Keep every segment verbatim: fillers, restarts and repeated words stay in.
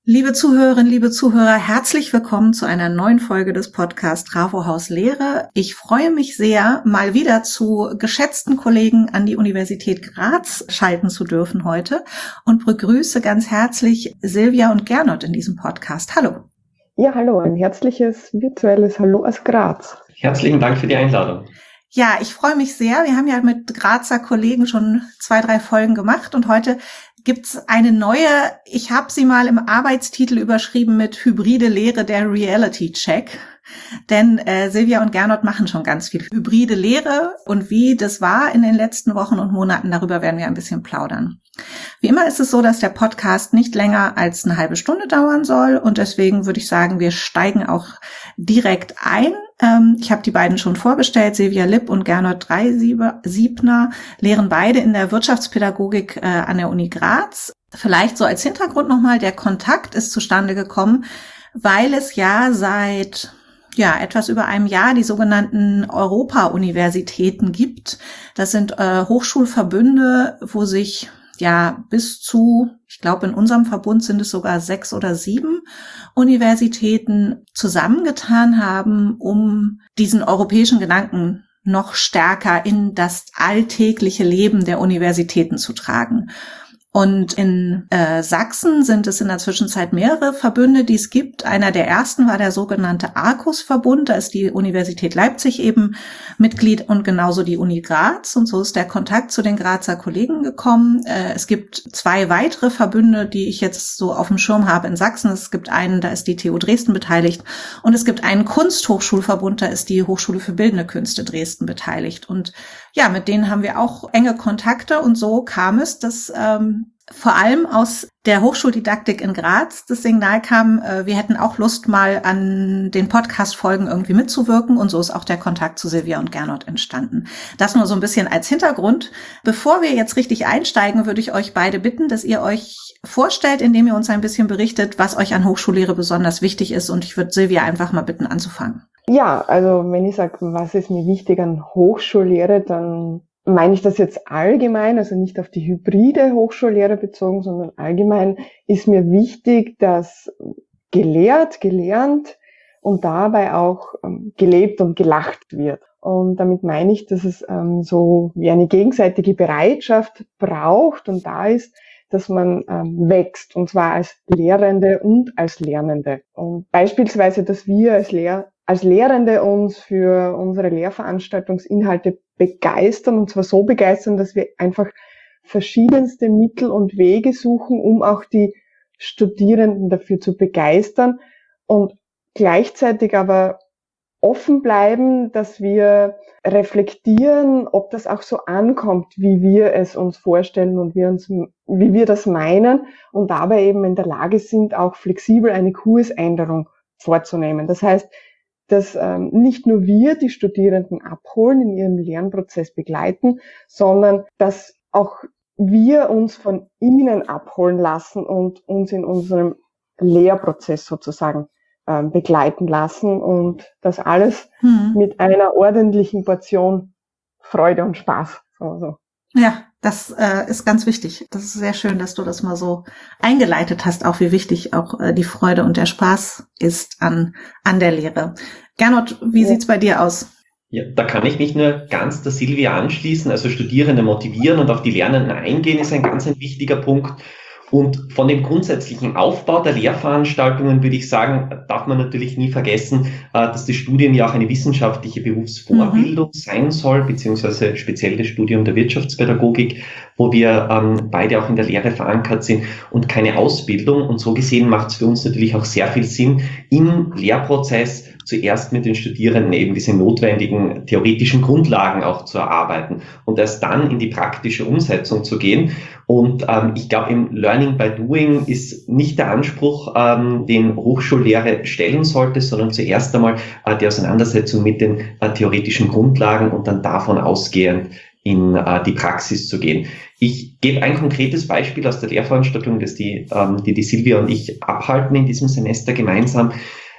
Liebe Zuhörerinnen, liebe Zuhörer, herzlich willkommen zu einer neuen Folge des Podcasts Trafo Haus Lehre. Ich freue mich sehr, mal wieder zu geschätzten Kollegen an die Universität Graz schalten zu dürfen heute und begrüße ganz herzlich Silvia und Gernot in diesem Podcast. Hallo. Ja, hallo, ein herzliches virtuelles Hallo aus Graz. Herzlichen Dank für die Einladung. Ja, ich freue mich sehr. Wir haben ja mit Grazer Kollegen schon zwei, drei Folgen gemacht und heute gibt's eine neue, ich habe sie mal im Arbeitstitel überschrieben mit Hybride Lehre, der Reality Check. Denn äh, Silvia und Gernot machen schon ganz viel hybride Lehre und wie das war in den letzten Wochen und Monaten, darüber werden wir ein bisschen plaudern. Wie immer ist es so, dass der Podcast nicht länger als eine halbe Stunde dauern soll und deswegen würde ich sagen, wir steigen auch direkt ein. Ähm, ich habe die beiden schon vorgestellt, Silvia Lipp und Gernot Dreisiebner lehren beide in der Wirtschaftspädagogik äh, an der Uni Graz. Vielleicht so als Hintergrund nochmal, der Kontakt ist zustande gekommen, weil es ja seit ja etwas über einem Jahr die sogenannten Europa-Universitäten gibt. Das sind äh, Hochschulverbünde, wo sich ja bis zu, ich glaube in unserem Verbund sind es sogar sechs oder sieben Universitäten zusammengetan haben, um diesen europäischen Gedanken noch stärker in das alltägliche Leben der Universitäten zu tragen. Und in äh, Sachsen sind es in der Zwischenzeit mehrere Verbünde, die es gibt. Einer der ersten war der sogenannte Arcus-Verbund. Da ist die Universität Leipzig eben Mitglied und genauso die Uni Graz. Und so ist der Kontakt zu den Grazer Kollegen gekommen. Äh, es gibt zwei weitere Verbünde, die ich jetzt so auf dem Schirm habe in Sachsen. Es gibt einen, da ist die T U Dresden beteiligt. Und es gibt einen Kunsthochschulverbund, da ist die Hochschule für Bildende Künste Dresden beteiligt. Und ja, mit denen haben wir auch enge Kontakte. Und so kam es, dass ähm, vor allem aus der Hochschuldidaktik in Graz das Signal kam, äh, wir hätten auch Lust, mal an den Podcast-Folgen irgendwie mitzuwirken und so ist auch der Kontakt zu Silvia und Gernot entstanden. Das nur so ein bisschen als Hintergrund. Bevor wir jetzt richtig einsteigen, würde ich euch beide bitten, dass ihr euch vorstellt, indem ihr uns ein bisschen berichtet, was euch an Hochschullehre besonders wichtig ist und ich würde Silvia einfach mal bitten anzufangen. Ja, also wenn ich sage, was ist mir wichtig an Hochschullehre, dann meine ich das jetzt allgemein, also nicht auf die hybride Hochschullehre bezogen, sondern allgemein ist mir wichtig, dass gelehrt, gelernt und dabei auch ähm, gelebt und gelacht wird. Und damit meine ich, dass es ähm, so wie eine gegenseitige Bereitschaft braucht und da ist, dass man ähm, wächst, und zwar als Lehrende und als Lernende. Und beispielsweise, dass wir als Lehr als Lehrende uns für unsere Lehrveranstaltungsinhalte begeistern, und zwar so begeistern, dass wir einfach verschiedenste Mittel und Wege suchen, um auch die Studierenden dafür zu begeistern und gleichzeitig aber offen bleiben, dass wir reflektieren, ob das auch so ankommt, wie wir es uns vorstellen und wir uns, wie wir das meinen und dabei eben in der Lage sind, auch flexibel eine Kursänderung vorzunehmen. Das heißt, dass ähm, nicht nur wir die Studierenden abholen, in ihrem Lernprozess begleiten, sondern dass auch wir uns von ihnen abholen lassen und uns in unserem Lehrprozess sozusagen ähm, begleiten lassen und das alles hm. mit einer ordentlichen Portion Freude und Spaß. Also. Ja, das äh, ist ganz wichtig. Das ist sehr schön, dass du das mal so eingeleitet hast, auch wie wichtig auch äh, die Freude und der Spaß ist an an der Lehre. Gernot, wie ja. sieht's bei dir aus? Ja, da kann ich mich nur ganz der Silvia anschließen. Also Studierende motivieren und auf die Lernenden eingehen ist ein ganz ein wichtiger Punkt. Und von dem grundsätzlichen Aufbau der Lehrveranstaltungen würde ich sagen, darf man natürlich nie vergessen, dass das Studium ja auch eine wissenschaftliche Berufsvorbildung mhm. sein soll, beziehungsweise speziell das Studium der Wirtschaftspädagogik, wo wir ähm, beide auch in der Lehre verankert sind und keine Ausbildung. Und so gesehen macht es für uns natürlich auch sehr viel Sinn, im Lehrprozess zuerst mit den Studierenden eben diese notwendigen theoretischen Grundlagen auch zu erarbeiten und erst dann in die praktische Umsetzung zu gehen. Und ähm, ich glaube, im Learning by Doing ist nicht der Anspruch, ähm, den Hochschullehre stellen sollte, sondern zuerst einmal äh, die Auseinandersetzung mit den äh, theoretischen Grundlagen und dann davon ausgehend in äh, die Praxis zu gehen. Ich gebe ein konkretes Beispiel aus der Lehrveranstaltung, das die, ähm, die die Silvia und ich abhalten in diesem Semester gemeinsam.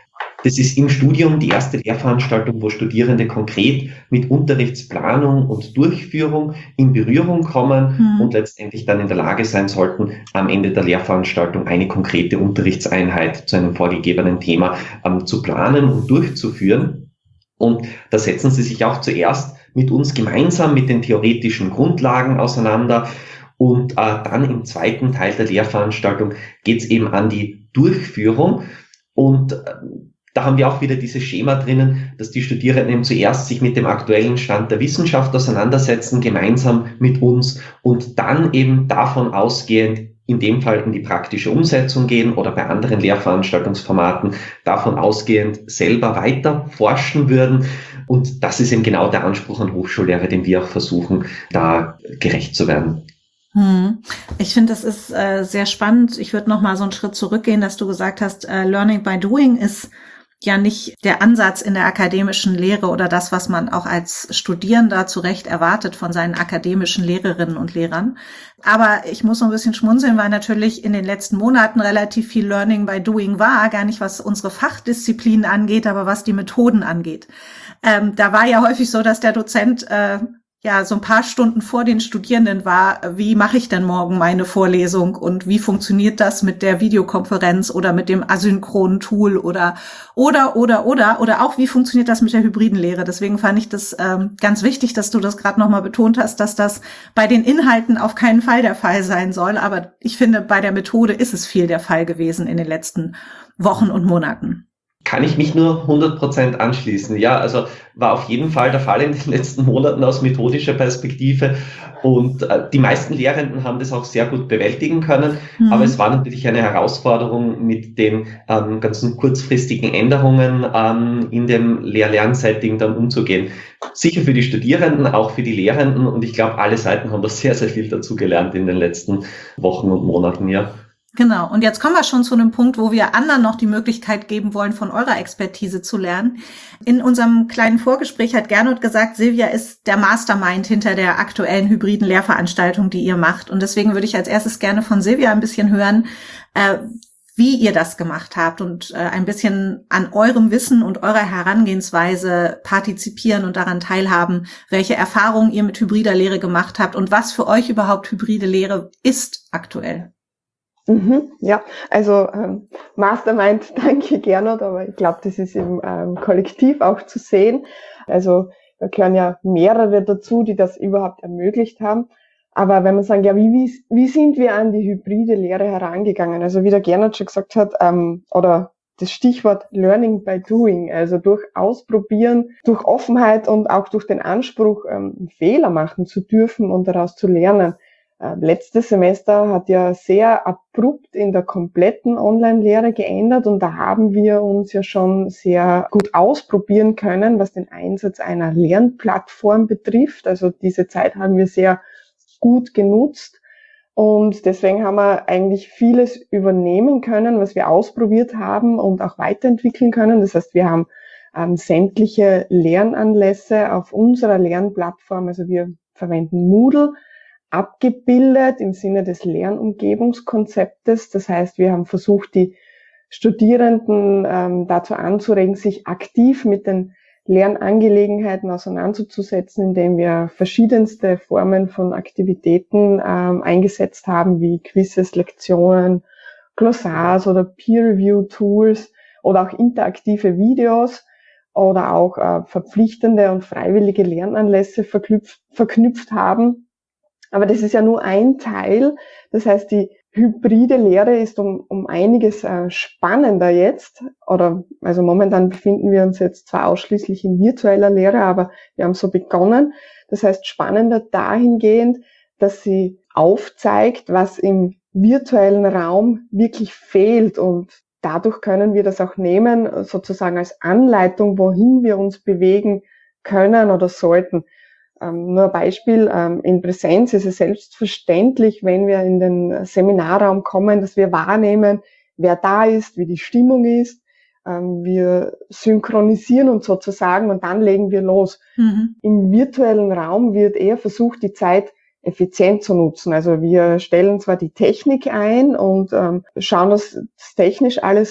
Das ist im Studium die erste Lehrveranstaltung, wo Studierende konkret mit Unterrichtsplanung und Durchführung in Berührung kommen mhm. und letztendlich dann in der Lage sein sollten, am Ende der Lehrveranstaltung eine konkrete Unterrichtseinheit zu einem vorgegebenen Thema ähm, zu planen und durchzuführen. Und da setzen sie sich auch zuerst mit uns gemeinsam mit den theoretischen Grundlagen auseinander. Und äh, dann im zweiten Teil der Lehrveranstaltung geht es eben an die Durchführung. Und äh, da haben wir auch wieder dieses Schema drinnen, dass die Studierenden eben zuerst sich mit dem aktuellen Stand der Wissenschaft auseinandersetzen, gemeinsam mit uns, und dann eben davon ausgehend in dem Fall in die praktische Umsetzung gehen oder bei anderen Lehrveranstaltungsformaten davon ausgehend selber weiter forschen würden. Und das ist eben genau der Anspruch an Hochschullehrer, den wir auch versuchen, da gerecht zu werden. Hm. Ich finde, das ist äh, sehr spannend. Ich würde noch mal so einen Schritt zurückgehen, dass du gesagt hast, äh, Learning by Doing ist ja nicht der Ansatz in der akademischen Lehre oder das, was man auch als Studierender zu Recht erwartet von seinen akademischen Lehrerinnen und Lehrern. Aber ich muss so ein bisschen schmunzeln, weil natürlich in den letzten Monaten relativ viel Learning by Doing war, gar nicht was unsere Fachdisziplinen angeht, aber was die Methoden angeht. Ähm, da war ja häufig so, dass der Dozent äh, ja so ein paar Stunden vor den Studierenden war, wie mache ich denn morgen meine Vorlesung und wie funktioniert das mit der Videokonferenz oder mit dem asynchronen Tool oder oder oder oder oder auch wie funktioniert das mit der hybriden Lehre. Deswegen fand ich das ähm, ganz wichtig, dass du das gerade nochmal betont hast, dass das bei den Inhalten auf keinen Fall der Fall sein soll, aber ich finde, bei der Methode ist es viel der Fall gewesen in den letzten Wochen und Monaten. Kann ich mich nur hundert Prozent anschließen. Ja, also war auf jeden Fall der Fall in den letzten Monaten aus methodischer Perspektive. Und äh, die meisten Lehrenden haben das auch sehr gut bewältigen können. Mhm. Aber es war natürlich eine Herausforderung mit den ähm, ganzen kurzfristigen Änderungen ähm, in dem Lehr-Lern-Setting dann umzugehen. Sicher für die Studierenden, auch für die Lehrenden. Und ich glaube, alle Seiten haben da sehr, sehr viel dazu gelernt in den letzten Wochen und Monaten, ja. Genau. Und jetzt kommen wir schon zu einem Punkt, wo wir anderen noch die Möglichkeit geben wollen, von eurer Expertise zu lernen. In unserem kleinen Vorgespräch hat Gernot gesagt, Silvia ist der Mastermind hinter der aktuellen hybriden Lehrveranstaltung, die ihr macht. Und deswegen würde ich als erstes gerne von Silvia ein bisschen hören, äh, wie ihr das gemacht habt und äh, ein bisschen an eurem Wissen und eurer Herangehensweise partizipieren und daran teilhaben, welche Erfahrungen ihr mit hybrider Lehre gemacht habt und was für euch überhaupt hybride Lehre ist aktuell. Mhm, ja, also ähm, Mastermind, danke Gernot, aber ich glaube, das ist im ähm, Kollektiv auch zu sehen. Also da gehören ja mehrere dazu, die das überhaupt ermöglicht haben. Aber wenn man sagen, ja, wie, wie, wie sind wir an die hybride Lehre herangegangen? Also wie der Gernot schon gesagt hat, ähm, oder das Stichwort Learning by Doing, also durch Ausprobieren, durch Offenheit und auch durch den Anspruch, ähm, Fehler machen zu dürfen und daraus zu lernen. Letztes Semester hat ja sehr abrupt in der kompletten Online-Lehre geändert und da haben wir uns ja schon sehr gut ausprobieren können, was den Einsatz einer Lernplattform betrifft. Also diese Zeit haben wir sehr gut genutzt und deswegen haben wir eigentlich vieles übernehmen können, was wir ausprobiert haben und auch weiterentwickeln können. Das heißt, wir haben ähm, sämtliche Lernanlässe auf unserer Lernplattform, also wir verwenden Moodle, abgebildet im Sinne des Lernumgebungskonzeptes. Das heißt, wir haben versucht, die Studierenden ähm, dazu anzuregen, sich aktiv mit den Lernangelegenheiten auseinanderzusetzen, indem wir verschiedenste Formen von Aktivitäten ähm, eingesetzt haben, wie Quizzes, Lektionen, Glossars oder Peer-Review-Tools oder auch interaktive Videos oder auch äh, verpflichtende und freiwillige Lernanlässe verknüpft, verknüpft haben. Aber das ist ja nur ein Teil. Das heißt, die hybride Lehre ist um, um einiges äh, spannender jetzt. Oder also momentan befinden wir uns jetzt zwar ausschließlich in virtueller Lehre, aber wir haben so begonnen. Das heißt, spannender dahingehend, dass sie aufzeigt, was im virtuellen Raum wirklich fehlt. Und dadurch können wir das auch nehmen, sozusagen als Anleitung, wohin wir uns bewegen können oder sollten. Ähm, nur ein Beispiel, ähm, in Präsenz ist es selbstverständlich, wenn wir in den Seminarraum kommen, dass wir wahrnehmen, wer da ist, wie die Stimmung ist. Ähm, wir synchronisieren uns sozusagen und dann legen wir los. Mhm. Im virtuellen Raum wird eher versucht, die Zeit effizient zu nutzen. Also wir stellen zwar die Technik ein und ähm, schauen, dass das technisch alles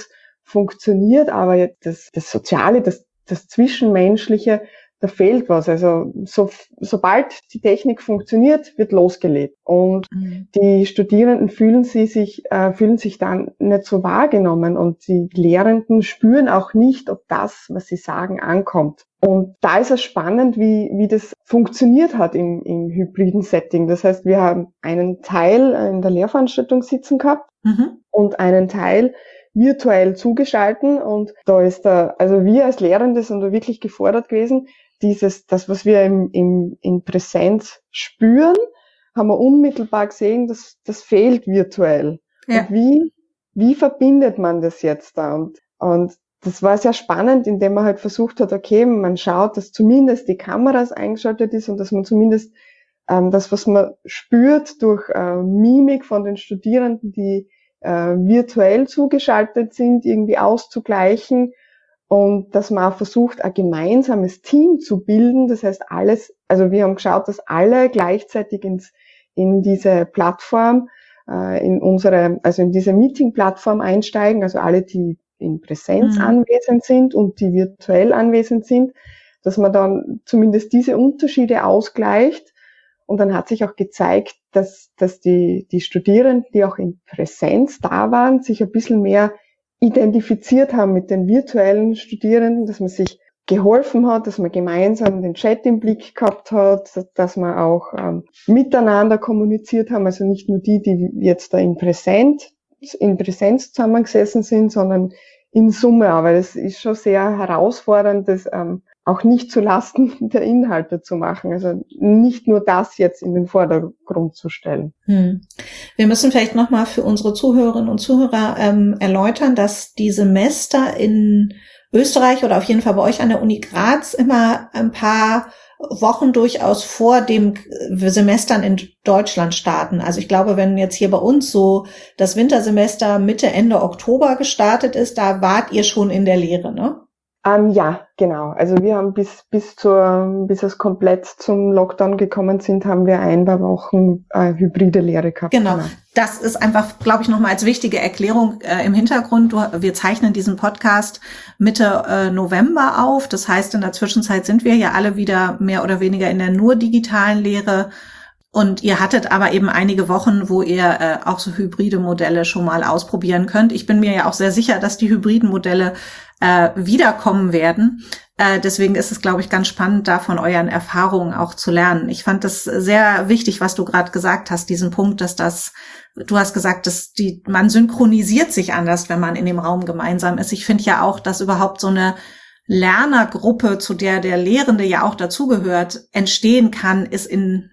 funktioniert, aber jetzt das, das Soziale, das, das Zwischenmenschliche, da fehlt was. Also so, sobald die Technik funktioniert, wird losgelegt. Und mhm. die Studierenden fühlen sie sich, äh, fühlen sich dann nicht so wahrgenommen und die Lehrenden spüren auch nicht, ob das, was sie sagen, ankommt. Und da ist es spannend, wie, wie das funktioniert hat im, im hybriden Setting. Das heißt, wir haben einen Teil in der Lehrveranstaltung sitzen gehabt mhm. und einen Teil virtuell zugeschalten. Und da ist da, also wir als Lehrende sind da wirklich gefordert gewesen, dieses, das, was wir im, im, in Präsenz spüren, haben wir unmittelbar gesehen, das, das fehlt virtuell. Ja. Und wie, wie verbindet man das jetzt da? Und, und das war sehr spannend, indem man halt versucht hat, okay, man schaut, dass zumindest die Kameras eingeschaltet ist und dass man zumindest ähm, das, was man spürt durch äh, Mimik von den Studierenden, die äh, virtuell zugeschaltet sind, irgendwie auszugleichen. Und dass man auch versucht, ein gemeinsames Team zu bilden. Das heißt, alles, also wir haben geschaut, dass alle gleichzeitig ins, in diese Plattform, äh, in unsere, also in diese Meeting-Plattform einsteigen, also alle, die in Präsenz mhm. anwesend sind und die virtuell anwesend sind, dass man dann zumindest diese Unterschiede ausgleicht. Und dann hat sich auch gezeigt, dass, dass die, die Studierenden, die auch in Präsenz da waren, sich ein bisschen mehr identifiziert haben mit den virtuellen Studierenden, dass man sich geholfen hat, dass man gemeinsam den Chat im Blick gehabt hat, dass man auch ähm, miteinander kommuniziert haben, also nicht nur die, die jetzt da in Präsenz, in Präsenz zusammengesessen sind, sondern in Summe, aber das ist schon sehr herausfordernd, das ähm, auch nicht zu Lasten der Inhalte zu machen. Also nicht nur das jetzt in den Vordergrund zu stellen. Hm. Wir müssen vielleicht nochmal für unsere Zuhörerinnen und Zuhörer ähm, erläutern, dass die Semester in Österreich oder auf jeden Fall bei euch an der Uni Graz immer ein paar Wochen durchaus vor dem Semestern in Deutschland starten. Also ich glaube, wenn jetzt hier bei uns so das Wintersemester Mitte, Ende Oktober gestartet ist, da wart ihr schon in der Lehre, ne? Um, ja, genau. Also wir haben bis bis zur bis es komplett zum Lockdown gekommen sind, haben wir ein paar Wochen äh, hybride Lehre gehabt. Genau. genau. Das ist einfach, glaube ich, nochmal als wichtige Erklärung äh, im Hintergrund. Du, wir zeichnen diesen Podcast Mitte äh, November auf. Das heißt, in der Zwischenzeit sind wir ja alle wieder mehr oder weniger in der nur digitalen Lehre. Und ihr hattet aber eben einige Wochen, wo ihr äh, auch so hybride Modelle schon mal ausprobieren könnt. Ich bin mir ja auch sehr sicher, dass die hybriden Modelle äh, wiederkommen werden. Äh, deswegen ist es, glaube ich, ganz spannend, da von euren Erfahrungen auch zu lernen. Ich fand das sehr wichtig, was du gerade gesagt hast, diesen Punkt, dass das, du hast gesagt, dass die, man synchronisiert sich anders, wenn man in dem Raum gemeinsam ist. Ich finde ja auch, dass überhaupt so eine Lernergruppe, zu der der Lehrende ja auch dazugehört, entstehen kann, ist in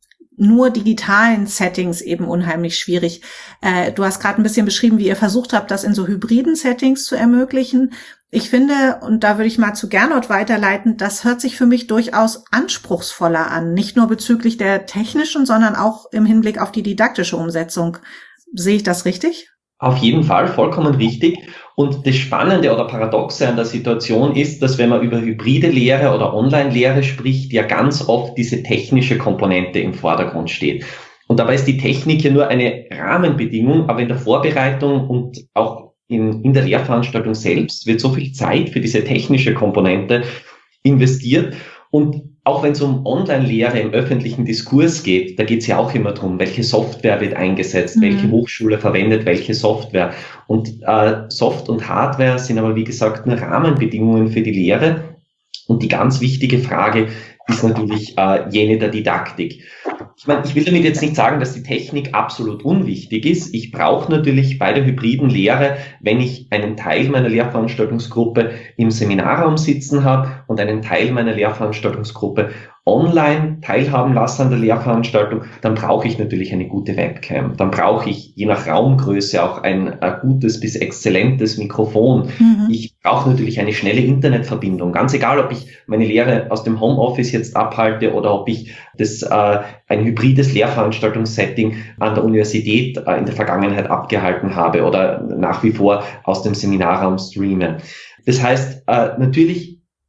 nur digitalen Settings eben unheimlich schwierig. Äh, du hast gerade ein bisschen beschrieben, wie ihr versucht habt, das in so hybriden Settings zu ermöglichen. Ich finde, und da würde ich mal zu Gernot weiterleiten, das hört sich für mich durchaus anspruchsvoller an. Nicht nur bezüglich der technischen, sondern auch im Hinblick auf die didaktische Umsetzung. Sehe ich das richtig? Auf jeden Fall, vollkommen richtig. Und das Spannende oder Paradoxe an der Situation ist, dass wenn man über hybride Lehre oder Online-Lehre spricht, ja ganz oft diese technische Komponente im Vordergrund steht. Und dabei ist die Technik ja nur eine Rahmenbedingung, aber in der Vorbereitung und auch in, in der Lehrveranstaltung selbst wird so viel Zeit für diese technische Komponente investiert. Und auch wenn es um Online-Lehre im öffentlichen Diskurs geht, da geht es ja auch immer darum, welche Software wird eingesetzt, mhm. welche Hochschule verwendet welche Software. Und äh, Soft und Hardware sind aber, wie gesagt, nur Rahmenbedingungen für die Lehre. Und die ganz wichtige Frage ist natürlich äh, jene der Didaktik. Ich meine, ich will damit jetzt nicht sagen, dass die Technik absolut unwichtig ist. Ich brauche natürlich bei der hybriden Lehre, wenn ich einen Teil meiner Lehrveranstaltungsgruppe im Seminarraum sitzen habe und einen Teil meiner Lehrveranstaltungsgruppe online teilhaben lasse an der Lehrveranstaltung, dann brauche ich natürlich eine gute Webcam. Dann brauche ich je nach Raumgröße auch ein, ein gutes bis exzellentes Mikrofon. Mhm. Ich brauche natürlich eine schnelle Internetverbindung. Ganz egal, ob ich meine Lehre aus dem Homeoffice jetzt abhalte oder ob ich das äh, ein hybrides Lehrveranstaltungssetting an der Universität äh, in der Vergangenheit abgehalten habe oder nach wie vor aus dem Seminarraum streame. Das heißt, äh, natürlich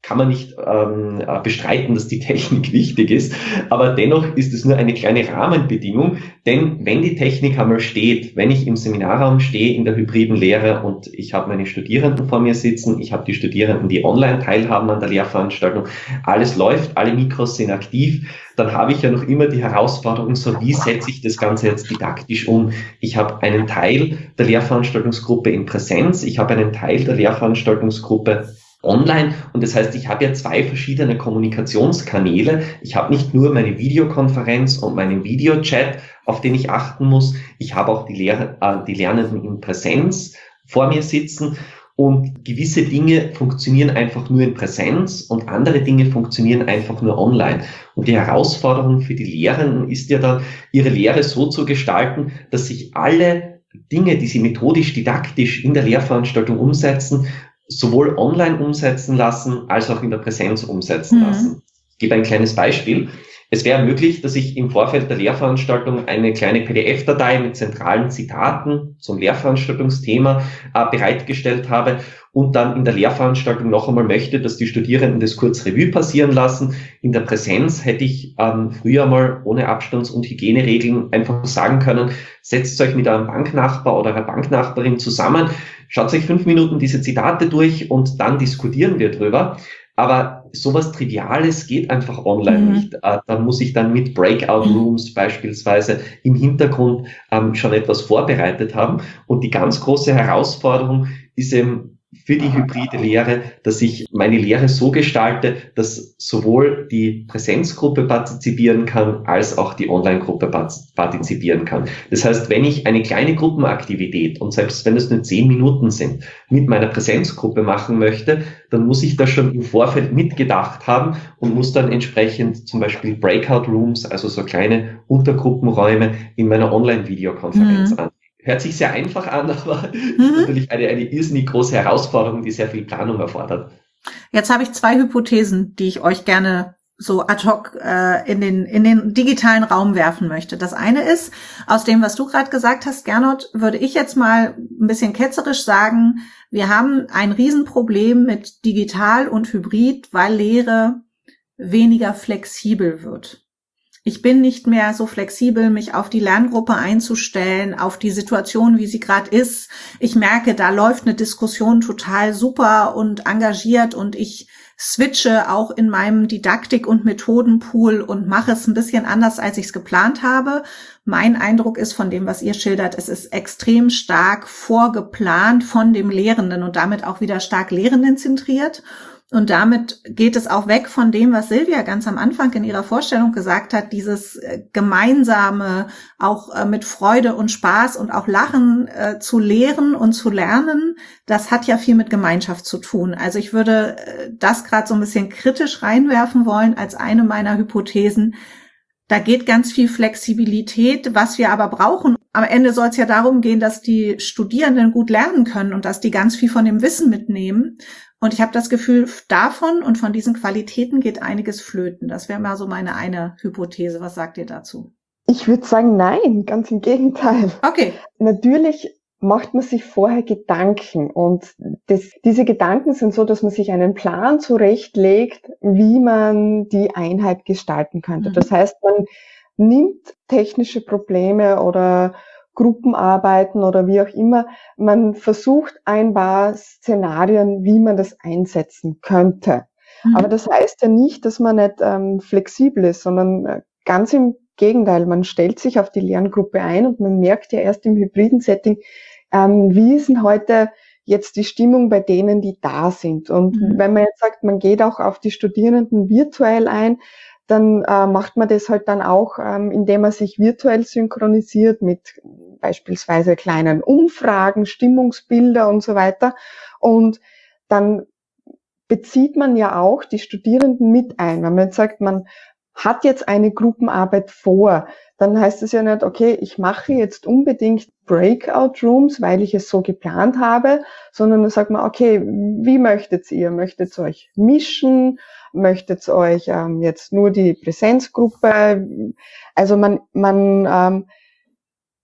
kann man nicht ähm, bestreiten, dass die Technik wichtig ist, aber dennoch ist es nur eine kleine Rahmenbedingung, denn wenn die Technik einmal steht, wenn ich im Seminarraum stehe in der hybriden Lehre und ich habe meine Studierenden vor mir sitzen, ich habe die Studierenden, die online teilhaben an der Lehrveranstaltung, alles läuft, alle Mikros sind aktiv, dann habe ich ja noch immer die Herausforderung, so wie setze ich das Ganze jetzt didaktisch um? Ich habe einen Teil der Lehrveranstaltungsgruppe in Präsenz, ich habe einen Teil der Lehrveranstaltungsgruppe online und das heißt, ich habe ja zwei verschiedene Kommunikationskanäle. Ich habe nicht nur meine Videokonferenz und meinen Videochat, auf den ich achten muss. Ich habe auch die, Lehr äh, die Lernenden in Präsenz vor mir sitzen und gewisse Dinge funktionieren einfach nur in Präsenz und andere Dinge funktionieren einfach nur online. Und die Herausforderung für die Lehrenden ist ja dann, ihre Lehre so zu gestalten, dass sich alle Dinge, die sie methodisch, didaktisch in der Lehrveranstaltung umsetzen, sowohl online umsetzen lassen, als auch in der Präsenz umsetzen Mhm. lassen. Ich gebe ein kleines Beispiel. Es wäre möglich, dass ich im Vorfeld der Lehrveranstaltung eine kleine P D F-Datei mit zentralen Zitaten zum Lehrveranstaltungsthema äh, bereitgestellt habe und dann in der Lehrveranstaltung noch einmal möchte, dass die Studierenden das kurz Revue passieren lassen. In der Präsenz hätte ich ähm, früher mal ohne Abstands- und Hygieneregeln einfach sagen können, setzt euch mit einem Banknachbar oder einer Banknachbarin zusammen, schaut euch fünf Minuten diese Zitate durch und dann diskutieren wir drüber. Aber sowas Triviales geht einfach online Mhm. nicht. Äh, da muss ich dann mit Breakout Rooms beispielsweise im Hintergrund ähm, schon etwas vorbereitet haben. Und die ganz große Herausforderung ist eben für die hybride Lehre, dass ich meine Lehre so gestalte, dass sowohl die Präsenzgruppe partizipieren kann, als auch die Online-Gruppe partizipieren kann. Das heißt, wenn ich eine kleine Gruppenaktivität, und selbst wenn es nur zehn Minuten sind, mit meiner Präsenzgruppe machen möchte, dann muss ich das schon im Vorfeld mitgedacht haben und muss dann entsprechend zum Beispiel Breakout Rooms, also so kleine Untergruppenräume in meiner Online-Videokonferenz Mhm. an. Hört sich sehr einfach an, aber ist Mhm. natürlich eine, eine irrsinnig große Herausforderung, die sehr viel Planung erfordert. Jetzt habe ich zwei Hypothesen, die ich euch gerne so ad hoc äh, in den in den digitalen Raum werfen möchte. Das eine ist, aus dem, was du gerade gesagt hast, Gernot, würde ich jetzt mal ein bisschen ketzerisch sagen, wir haben ein Riesenproblem mit digital und hybrid, weil Lehre weniger flexibel wird. Ich bin nicht mehr so flexibel, mich auf die Lerngruppe einzustellen, auf die Situation, wie sie gerade ist. Ich merke, da läuft eine Diskussion total super und engagiert und ich switche auch in meinem Didaktik- und Methodenpool und mache es ein bisschen anders, als ich es geplant habe. Mein Eindruck ist von dem, was ihr schildert, es ist extrem stark vorgeplant von dem Lehrenden und damit auch wieder stark lehrendenzentriert. Und damit geht es auch weg von dem, was Silvia ganz am Anfang in ihrer Vorstellung gesagt hat, dieses äh, gemeinsame, auch äh, mit Freude und Spaß und auch Lachen äh, zu lehren und zu lernen. Das hat ja viel mit Gemeinschaft zu tun. Also ich würde äh, das gerade so ein bisschen kritisch reinwerfen wollen als eine meiner Hypothesen. Da geht ganz viel Flexibilität, was wir aber brauchen. Am Ende soll es ja darum gehen, dass die Studierenden gut lernen können und dass die ganz viel von dem Wissen mitnehmen. Und ich habe das Gefühl, davon und von diesen Qualitäten geht einiges flöten. Das wäre mal so meine eine Hypothese. Was sagt ihr dazu? Ich würde sagen, nein, ganz im Gegenteil. Okay. Natürlich macht man sich vorher Gedanken und das, diese Gedanken sind so, dass man sich einen Plan zurechtlegt, wie man die Einheit gestalten könnte. Mhm. Das heißt, man nimmt technische Probleme oder Gruppenarbeiten oder wie auch immer, man versucht ein paar Szenarien, wie man das einsetzen könnte. Mhm. Aber das heißt ja nicht, dass man nicht ähm, flexibel ist, sondern äh, ganz im Gegenteil, man stellt sich auf die Lerngruppe ein und man merkt ja erst im hybriden Setting, ähm, wie ist denn heute jetzt die Stimmung bei denen, die da sind. Und Mhm. wenn man jetzt sagt, man geht auch auf die Studierenden virtuell ein, dann äh, macht man das halt dann auch, ähm, indem man sich virtuell synchronisiert mit beispielsweise kleinen Umfragen, Stimmungsbilder und so weiter. Und dann bezieht man ja auch die Studierenden mit ein. Wenn man jetzt sagt, man hat jetzt eine Gruppenarbeit vor, dann heißt es ja nicht, okay, ich mache jetzt unbedingt Breakout Rooms, weil ich es so geplant habe, sondern dann sagt man, okay, wie möchtet ihr? Möchtet ihr euch mischen? Möchtet ihr euch ähm, jetzt nur die Präsenzgruppe? Also man, man ähm,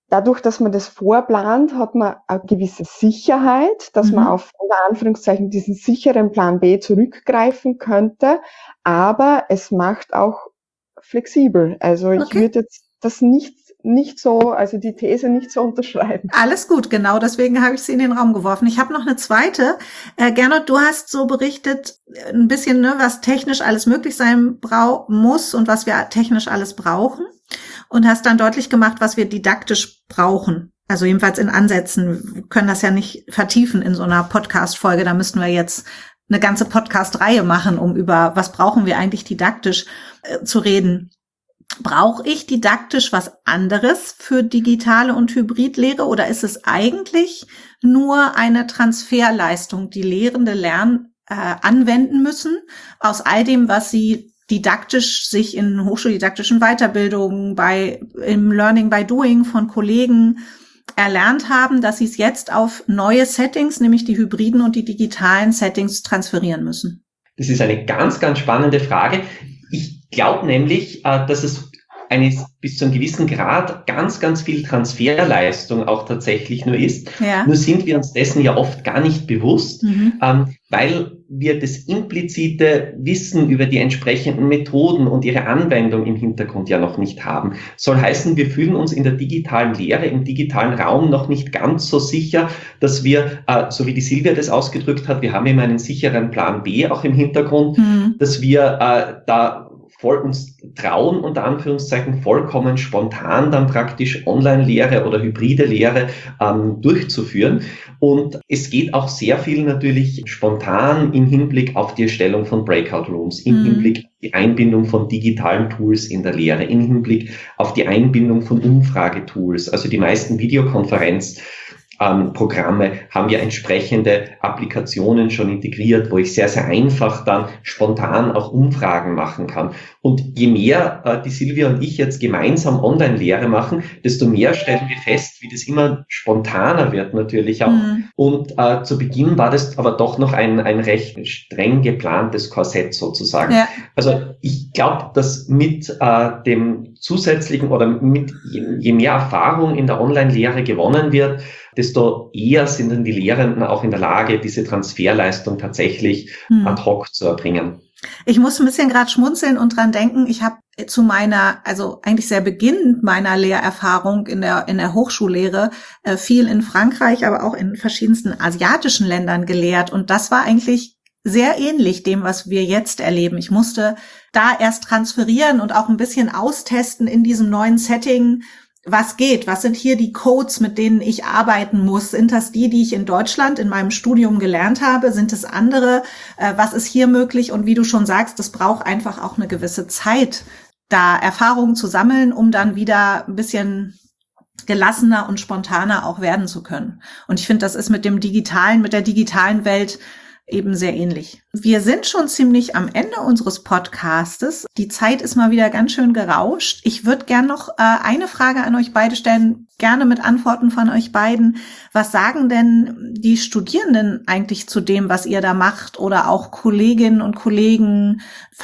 dadurch, dass man das vorplant, hat man eine gewisse Sicherheit, dass mhm. man auf, unter Anführungszeichen, diesen sicheren Plan B zurückgreifen könnte, aber es macht auch flexibel. Also okay. ich würde jetzt das nicht nicht so, also die These nicht so unterschreiben. Alles gut, genau, deswegen habe ich sie in den Raum geworfen. Ich habe noch eine zweite. Äh, Gernot, du hast so berichtet, ein bisschen, ne, was technisch alles möglich sein brau- muss und was wir technisch alles brauchen, und hast dann deutlich gemacht, was wir didaktisch brauchen. Also jedenfalls in Ansätzen. Wir können das ja nicht vertiefen in so einer Podcast-Folge. Da müssten wir jetzt eine ganze Podcast-Reihe machen, um über was brauchen wir eigentlich didaktisch äh, zu reden. Brauche ich didaktisch was anderes für digitale und Hybridlehre, oder ist es eigentlich nur eine Transferleistung, die Lehrende lernen, äh, anwenden müssen aus all dem, was sie didaktisch sich in hochschuldidaktischen Weiterbildungen, bei im Learning by Doing von Kollegen erlernt haben, dass sie es jetzt auf neue Settings, nämlich die hybriden und die digitalen Settings, transferieren müssen? Das ist eine ganz, ganz spannende Frage. Ich glaube nämlich, dass es eine, bis zu einem gewissen Grad ganz, ganz viel Transferleistung auch tatsächlich nur ist. Ja. Nur sind wir uns dessen ja oft gar nicht bewusst, mhm. ähm, weil wir das implizite Wissen über die entsprechenden Methoden und ihre Anwendung im Hintergrund ja noch nicht haben. Soll heißen, wir fühlen uns in der digitalen Lehre, im digitalen Raum noch nicht ganz so sicher, dass wir, äh, so wie die Silvia das ausgedrückt hat, wir haben immer einen sicheren Plan B auch im Hintergrund, mhm. dass wir äh, da voll uns trauen, unter Anführungszeichen, vollkommen spontan dann praktisch Online-Lehre oder hybride Lehre ähm, durchzuführen. Und es geht auch sehr viel natürlich spontan im Hinblick auf die Erstellung von Breakout-Rooms, im mhm. Hinblick auf die Einbindung von digitalen Tools in der Lehre, im Hinblick auf die Einbindung von Umfragetools. Also die meisten Videokonferenz Ähm, Programme haben ja entsprechende Applikationen schon integriert, wo ich sehr, sehr einfach dann spontan auch Umfragen machen kann. Und je mehr äh, die Silvia und ich jetzt gemeinsam Online-Lehre machen, desto mehr stellen wir fest, wie das immer spontaner wird natürlich auch. Mhm. Und äh, zu Beginn war das aber doch noch ein, ein recht streng geplantes Korsett sozusagen. Ja. Also ich glaube, dass mit äh, dem zusätzlichen oder mit je, je mehr Erfahrung in der Online-Lehre gewonnen wird, desto eher sind dann die Lehrenden auch in der Lage, diese Transferleistung tatsächlich hm. ad hoc zu erbringen. Ich muss ein bisschen gerade schmunzeln und dran denken, ich habe zu meiner, also eigentlich sehr beginnend meiner Lehrerfahrung in der in der Hochschullehre äh, viel in Frankreich, aber auch in verschiedensten asiatischen Ländern gelehrt, und das war eigentlich sehr ähnlich dem, was wir jetzt erleben. Ich musste da erst transferieren und auch ein bisschen austesten in diesem neuen Setting. Was geht? Was sind hier die Codes, mit denen ich arbeiten muss? Sind das die, die ich in Deutschland in meinem Studium gelernt habe? Sind es andere? Äh, was ist hier möglich? Und wie du schon sagst, das braucht einfach auch eine gewisse Zeit, da Erfahrungen zu sammeln, um dann wieder ein bisschen gelassener und spontaner auch werden zu können. Und ich finde, das ist mit dem digitalen, mit der digitalen Welt eben sehr ähnlich. Wir sind schon ziemlich am Ende unseres Podcastes. Die Zeit ist mal wieder ganz schön gerauscht. Ich würde gern noch äh, eine Frage an euch beide stellen, gerne mit Antworten von euch beiden. Was sagen denn die Studierenden eigentlich zu dem, was ihr da macht? Oder auch Kolleginnen und Kollegen,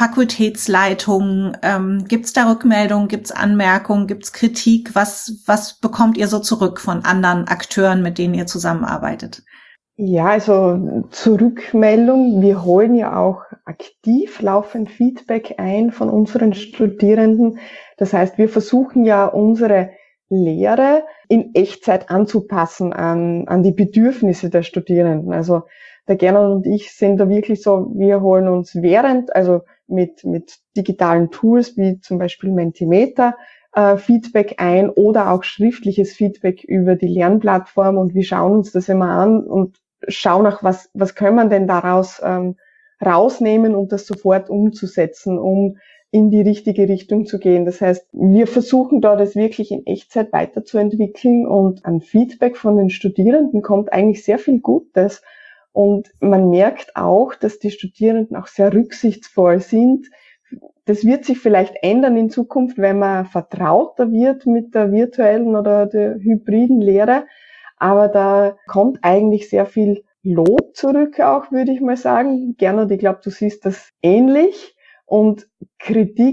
Fakultätsleitungen? Ähm, gibt's da Rückmeldungen? Gibt's Anmerkungen? Gibt's Kritik? Was, was bekommt ihr so zurück von anderen Akteuren, mit denen ihr zusammenarbeitet? Ja, also zur Rückmeldung. Wir holen ja auch aktiv laufend Feedback ein von unseren Studierenden. Das heißt, wir versuchen ja unsere Lehre in Echtzeit anzupassen an, an die Bedürfnisse der Studierenden. Also der Gernot und ich sind da wirklich so, wir holen uns während, also mit, mit digitalen Tools wie zum Beispiel Mentimeter, äh, Feedback ein oder auch schriftliches Feedback über die Lernplattform, und wir schauen uns das immer an und schauen nach, was, was können wir denn daraus ähm, rausnehmen, um das sofort umzusetzen, um in die richtige Richtung zu gehen. Das heißt, wir versuchen da das wirklich in Echtzeit weiterzuentwickeln, und an Feedback von den Studierenden kommt eigentlich sehr viel Gutes. Und man merkt auch, dass die Studierenden auch sehr rücksichtsvoll sind. Das wird sich vielleicht ändern in Zukunft, wenn man vertrauter wird mit der virtuellen oder der hybriden Lehre. Aber da kommt eigentlich sehr viel Lob zurück auch, würde ich mal sagen. Gernot, ich glaube, du siehst das ähnlich. Und Kritik,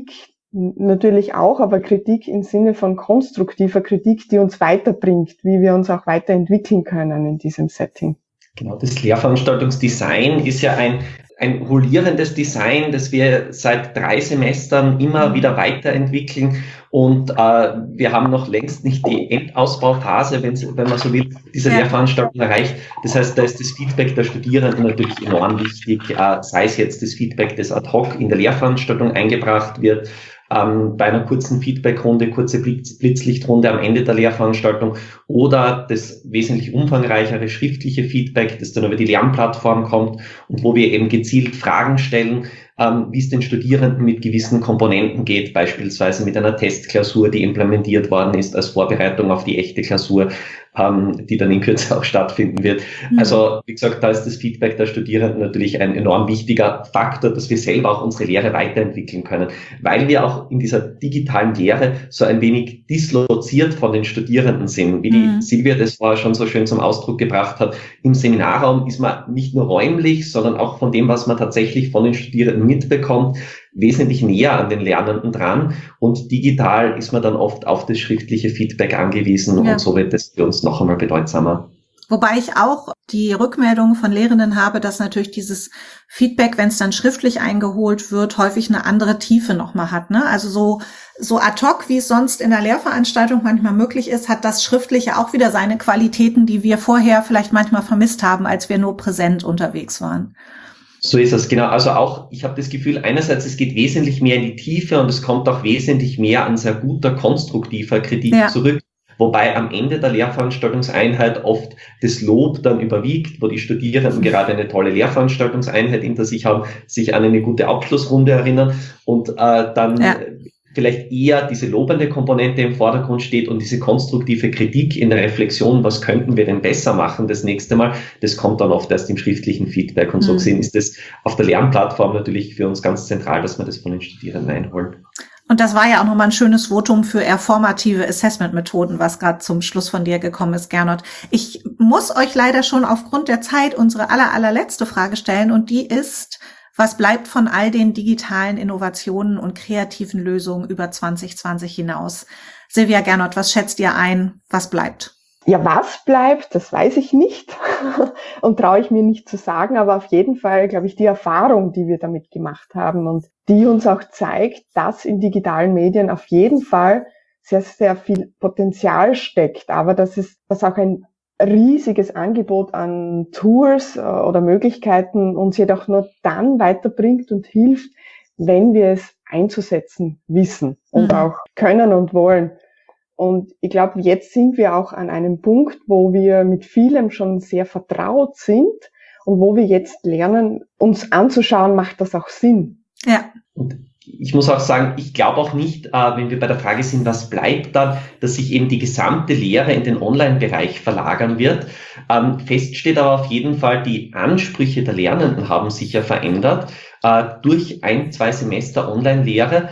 Natürlich auch, aber Kritik im Sinne von konstruktiver Kritik, die uns weiterbringt, wie wir uns auch weiterentwickeln können in diesem Setting. Genau, das Lehrveranstaltungsdesign ist ja ein, ein rollierendes Design, das wir seit drei Semestern immer wieder weiterentwickeln. Und äh, wir haben noch längst nicht die Endausbauphase, wenn, wenn man so will, diese ja. Lehrveranstaltung erreicht. Das heißt, da ist das Feedback der Studierenden natürlich enorm wichtig, äh, sei es jetzt das Feedback, das ad hoc in der Lehrveranstaltung eingebracht wird, ähm, bei einer kurzen Feedbackrunde, kurze Blitz, Blitzlichtrunde am Ende der Lehrveranstaltung oder das wesentlich umfangreichere schriftliche Feedback, das dann über die Lernplattform kommt und wo wir eben gezielt Fragen stellen, ähm, wie es den Studierenden mit gewissen Komponenten geht, beispielsweise mit einer Testklausur, die implementiert worden ist als Vorbereitung auf die echte Klausur, ähm, die dann in Kürze auch stattfinden wird. Mhm. Also, wie gesagt, da ist das Feedback der Studierenden natürlich ein enorm wichtiger Faktor, dass wir selber auch unsere Lehre weiterentwickeln können, weil wir auch in dieser digitalen Lehre so ein wenig disloziert von den Studierenden sind, wie die mhm. Silvia das vorher schon so schön zum Ausdruck gebracht hat. Im Seminarraum ist man nicht nur räumlich, sondern auch von dem, was man tatsächlich von den Studierenden mitbekommt, wesentlich näher an den Lernenden dran, und digital ist man dann oft auf das schriftliche Feedback angewiesen ja. und so wird das für uns noch einmal bedeutsamer. Wobei ich auch die Rückmeldungen von Lehrenden habe, dass natürlich dieses Feedback, wenn es dann schriftlich eingeholt wird, häufig eine andere Tiefe nochmal hat. Ne? Also so so ad hoc, wie es sonst in der Lehrveranstaltung manchmal möglich ist, hat das Schriftliche auch wieder seine Qualitäten, die wir vorher vielleicht manchmal vermisst haben, als wir nur präsent unterwegs waren. So ist es, genau. Also auch, ich habe das Gefühl, einerseits, es geht wesentlich mehr in die Tiefe und es kommt auch wesentlich mehr an sehr guter, konstruktiver Kritik ja. zurück. Wobei am Ende der Lehrveranstaltungseinheit oft das Lob dann überwiegt, wo die Studierenden mhm. gerade eine tolle Lehrveranstaltungseinheit hinter sich haben, sich an eine gute Abschlussrunde erinnern und äh, dann ja. vielleicht eher diese lobende Komponente im Vordergrund steht und diese konstruktive Kritik in der Reflexion, was könnten wir denn besser machen das nächste Mal, das kommt dann oft erst im schriftlichen Feedback. Und mhm. so gesehen ist das auf der Lernplattform natürlich für uns ganz zentral, dass wir das von den Studierenden einholen. Und das war ja auch nochmal ein schönes Votum für eher formative Assessment-Methoden, was gerade zum Schluss von dir gekommen ist, Gernot. Ich muss euch leider schon aufgrund der Zeit unsere aller, allerletzte Frage stellen, und die ist: Was bleibt von all den digitalen Innovationen und kreativen Lösungen über zwanzig zwanzig hinaus? Silvia, Gernot, was schätzt ihr ein? Was bleibt? Ja, was bleibt, das weiß ich nicht und traue ich mir nicht zu sagen, aber auf jeden Fall, glaube ich, die Erfahrung, die wir damit gemacht haben und die uns auch zeigt, dass in digitalen Medien auf jeden Fall sehr, sehr viel Potenzial steckt, aber dass es, dass auch ein riesiges Angebot an Tools oder Möglichkeiten uns jedoch nur dann weiterbringt und hilft, wenn wir es einzusetzen wissen und mhm. auch können und wollen. Und ich glaube, jetzt sind wir auch an einem Punkt, wo wir mit vielem schon sehr vertraut sind und wo wir jetzt lernen, uns anzuschauen, macht das auch Sinn. Ja. Und ich muss auch sagen, ich glaube auch nicht, äh, wenn wir bei der Frage sind, was bleibt dann, dass sich eben die gesamte Lehre in den Online-Bereich verlagern wird. Ähm, fest steht aber auf jeden Fall, die Ansprüche der Lernenden haben sich ja verändert äh, durch ein, zwei Semester Online-Lehre.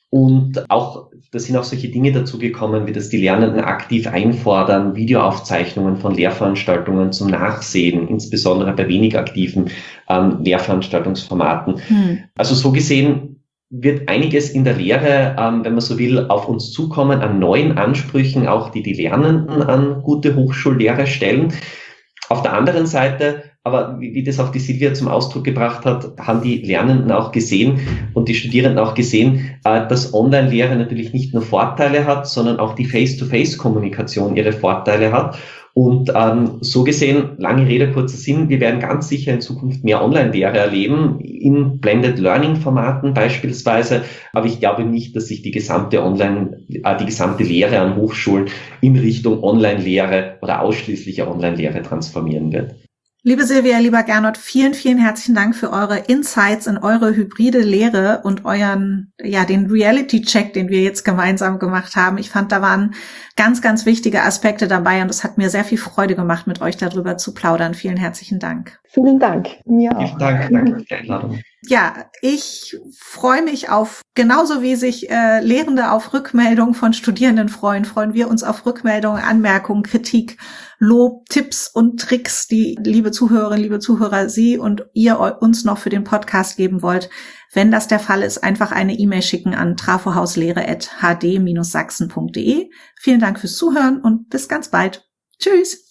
Und auch, da sind auch solche Dinge dazugekommen, wie dass die Lernenden aktiv einfordern, Videoaufzeichnungen von Lehrveranstaltungen zum Nachsehen, insbesondere bei wenig aktiven ähm, Lehrveranstaltungsformaten. Hm. Also so gesehen wird einiges in der Lehre, ähm, wenn man so will, auf uns zukommen an neuen Ansprüchen, auch die die Lernenden an gute Hochschullehre stellen. Auf der anderen Seite, aber wie, wie das auch die Silvia zum Ausdruck gebracht hat, haben die Lernenden auch gesehen und die Studierenden auch gesehen, äh, dass Online-Lehre natürlich nicht nur Vorteile hat, sondern auch die Face-to-Face-Kommunikation ihre Vorteile hat. Und ähm, so gesehen, lange Rede, kurzer Sinn, wir werden ganz sicher in Zukunft mehr Online-Lehre erleben, in Blended Learning-Formaten beispielsweise. Aber ich glaube nicht, dass sich die gesamte Online, äh, die gesamte Lehre an Hochschulen in Richtung Online-Lehre oder ausschließliche Online-Lehre transformieren wird. Liebe Silvia, lieber Gernot, vielen, vielen herzlichen Dank für eure Insights in eure hybride Lehre und euren, ja, den Reality-Check, den wir jetzt gemeinsam gemacht haben. Ich fand, da waren ganz, ganz wichtige Aspekte dabei und es hat mir sehr viel Freude gemacht, mit euch darüber zu plaudern. Vielen herzlichen Dank. Vielen Dank. Mir auch. Vielen Dank. Danke für die Einladung. Ja, ich freue mich auf, genauso wie sich äh, Lehrende auf Rückmeldungen von Studierenden freuen, freuen wir uns auf Rückmeldungen, Anmerkungen, Kritik, Lob, Tipps und Tricks, die liebe Zuhörerinnen, liebe Zuhörer, Sie und ihr uns noch für den Podcast geben wollt. Wenn das der Fall ist, einfach eine E-Mail schicken an trafohauslehre at h d Bindestrich sachsen Punkt d e. Vielen Dank fürs Zuhören und bis ganz bald. Tschüss!